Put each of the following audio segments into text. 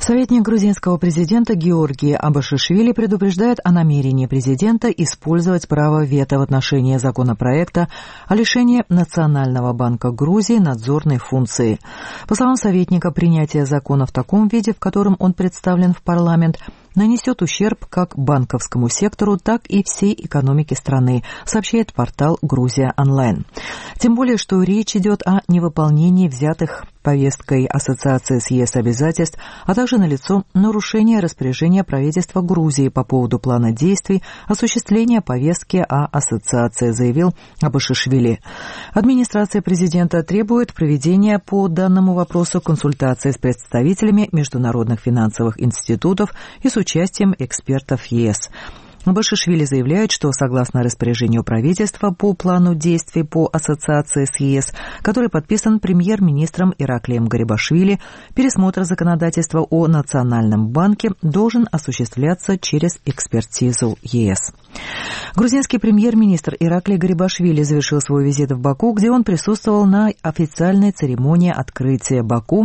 Советник грузинского президента Георгий Абашишвили предупреждает о намерении президента использовать право вето в отношении законопроекта о лишении Национального банка Грузии надзорной функции. По словам советника, принятие закона в таком виде, в котором он представлен в парламент, нанесет ущерб как банковскому сектору, так и всей экономике страны, сообщает портал «Грузия онлайн». Тем более, что речь идет о невыполнении взятых повесткой Ассоциации с ЕС обязательств, а также налицо нарушение распоряжения правительства Грузии по поводу плана действий осуществления повестки о ассоциации, заявил Абашишвили. Администрация президента требует проведения по данному вопросу консультаций с представителями международных финансовых институтов и с участием экспертов ЕС. Абашишвили заявляет, что согласно распоряжению правительства по плану действий по ассоциации с ЕС, который подписан премьер-министром Ираклием Гарибашвили, пересмотр законодательства о Национальном банке должен осуществляться через экспертизу ЕС. Грузинский премьер-министр Ираклий Гарибашвили завершил свой визит в Баку, где он присутствовал на официальной церемонии открытия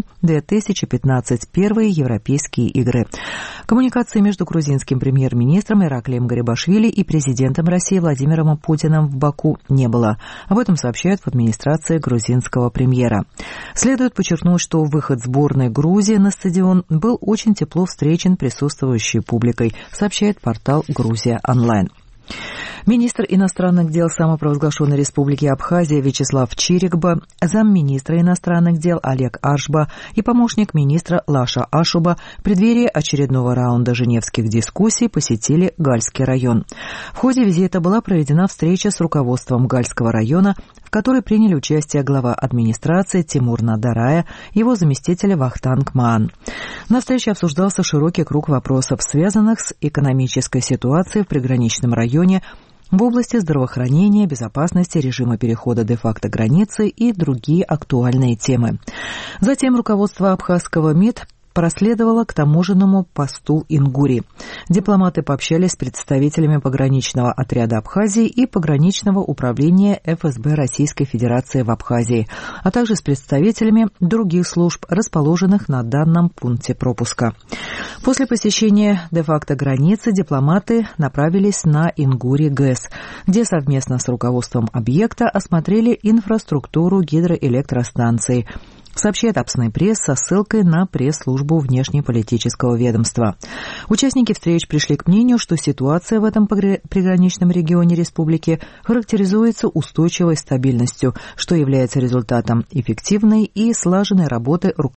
Баку-2015 первые Европейские игры. Коммуникации между грузинским премьер-министром Ираклием Гарибашвили и президентом России Владимиром Путиным в Баку не было. Об этом сообщают в администрации грузинского премьера. Следует подчеркнуть, что выход сборной Грузии на стадион был очень тепло встречен присутствующей публикой, сообщает портал «Грузия онлайн». Министр иностранных дел самопровозглашенной республики Абхазия Вячеслав Чирикба, замминистра иностранных дел Олег Ашба и помощник министра Лаша Ашуба в преддверии очередного раунда женевских дискуссий посетили Гальский район. В ходе визита была проведена встреча с руководством Гальского района, в которой приняли участие глава администрации Тимур Надарая и его заместитель Вахтанг Маан. На встрече обсуждался широкий круг вопросов, связанных с экономической ситуацией в приграничном районе, в области здравоохранения, безопасности, режима перехода де-факто границы и другие актуальные темы. Затем руководство абхазского МИД проследовало к таможенному посту Ингури. Дипломаты пообщались с представителями пограничного отряда Абхазии и пограничного управления ФСБ Российской Федерации в Абхазии, а также с представителями других служб, расположенных на данном пункте пропуска. После посещения де-факто границы дипломаты направились на Ингури ГЭС, где совместно с руководством объекта осмотрели инфраструктуру гидроэлектростанции, сообщает Апсный пресс со ссылкой на пресс-службу внешнеполитического ведомства. Участники встреч пришли к мнению, что ситуация в этом приграничном регионе республики характеризуется устойчивой стабильностью, что является результатом эффективной и слаженной работы руководства